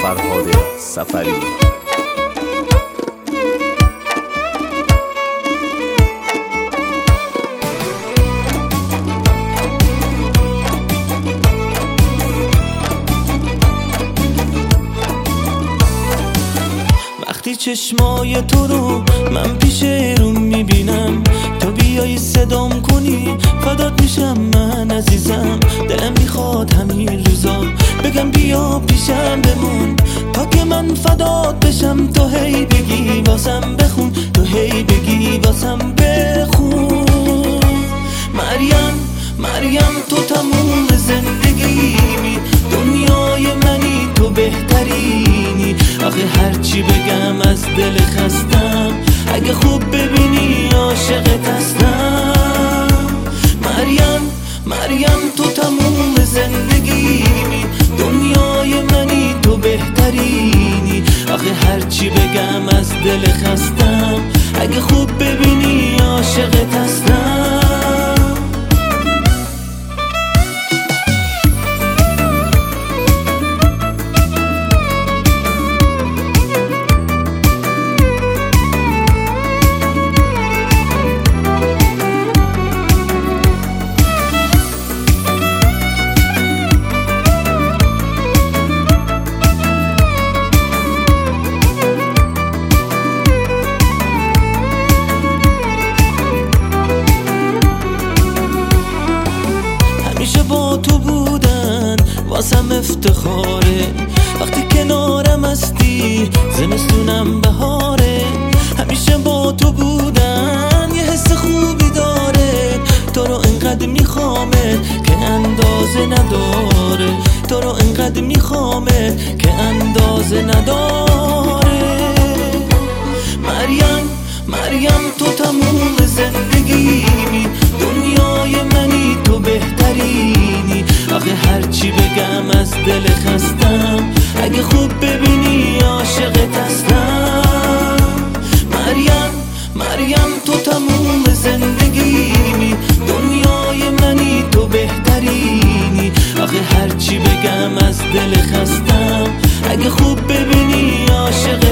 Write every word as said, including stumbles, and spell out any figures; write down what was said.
فرهاد سفری. وقتی چشمای تو رو من پیش روم میبینم، تو بیایی صدام کنی فدات میشم من عزیزم. دلم میخواد همین روزا بگم بیا پیشم بمون، تا که من فدات بشم تو هی بگی واسم بخون، تو هی بگی واسم بخون. مریم مریم تو تموم زندگیمی، دنیای منی تو بهترینی. آخه هرچی بگم از دل خستم، اگه خوب ببینی عاشقت هستم. مریم مریم تو تموم زندگیمی، دنیای منی تو بهترینی. آخه هرچی بگم از دل خستم، اگه خوب ببینی عاشقت هستم. همیشه با تو بودن واسم افتخاره، وقتی کنارم هستی زمستونم بهاره. همیشه با تو بودن یه حس خوبی داره، تو رو انقدر میخوامه که اندازه نداره، تو رو انقدر میخوامه که اندازه نداره. مریم مریم تو تموم زندگیمی، دنیای منی تو بهترینی. آخه هرچی بگم از دل خستم، اگه خوب ببینی عاشقت هستم. مریم مریم تو تموم زندگیمی، دنیای منی تو بهترینی. آخه هرچی بگم از دل خستم، اگه خوب ببینی عاشقت